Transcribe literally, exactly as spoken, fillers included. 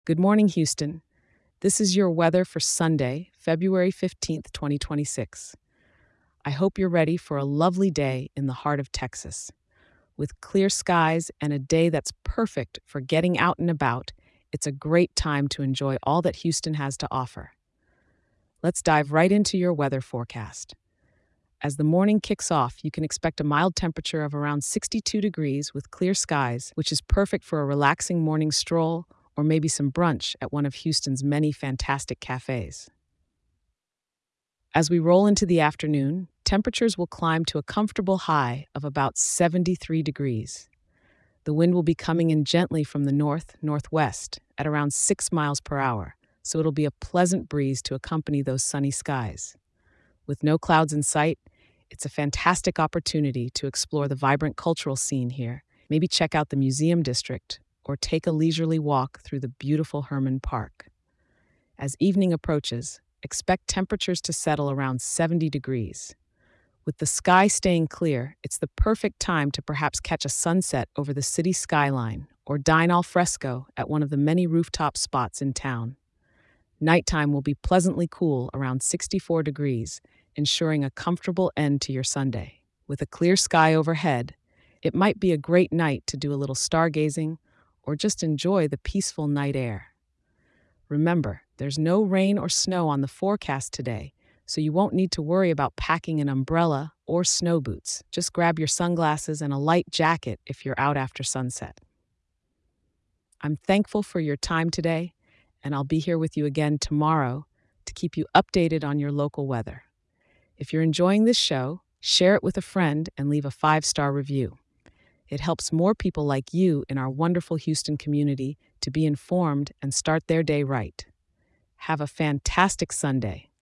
Good morning, Houston. This is your weather for Sunday, February fifteenth, twenty twenty-six. I hope you're ready for a lovely day in the heart of Texas. With clear skies and a day that's perfect for getting out and about, it's a great time to enjoy all that Houston has to offer. Let's dive right into your weather forecast. As the morning kicks off, you can expect a mild temperature of around sixty-two degrees with clear skies, which is perfect for a relaxing morning stroll or maybe some brunch at one of Houston's many fantastic cafes. As we roll into the afternoon, temperatures will climb to a comfortable high of about seventy-three degrees. The wind will be coming in gently from the north northwest at around six miles per hour, so it'll be a pleasant breeze to accompany those sunny skies. With no clouds in sight, it's a fantastic opportunity to explore the vibrant cultural scene here. Maybe check out the museum district or take a leisurely walk through the beautiful Herman Park. As evening approaches, expect temperatures to settle around seventy degrees. With the sky staying clear, it's the perfect time to perhaps catch a sunset over the city skyline or dine al fresco at one of the many rooftop spots in town. Nighttime will be pleasantly cool around sixty-four degrees, ensuring a comfortable end to your Sunday. With a clear sky overhead, it might be a great night to do a little stargazing or just enjoy the peaceful night air. Remember, there's no rain or snow on the forecast today, so you won't need to worry about packing an umbrella or snow boots. Just grab your sunglasses and a light jacket if you're out after sunset. I'm thankful for your time today, and I'll be here with you again tomorrow to keep you updated on your local weather. If you're enjoying this show, share it with a friend and leave a five-star review. It helps more people like you in our wonderful Houston community to be informed and start their day right. Have a fantastic Sunday.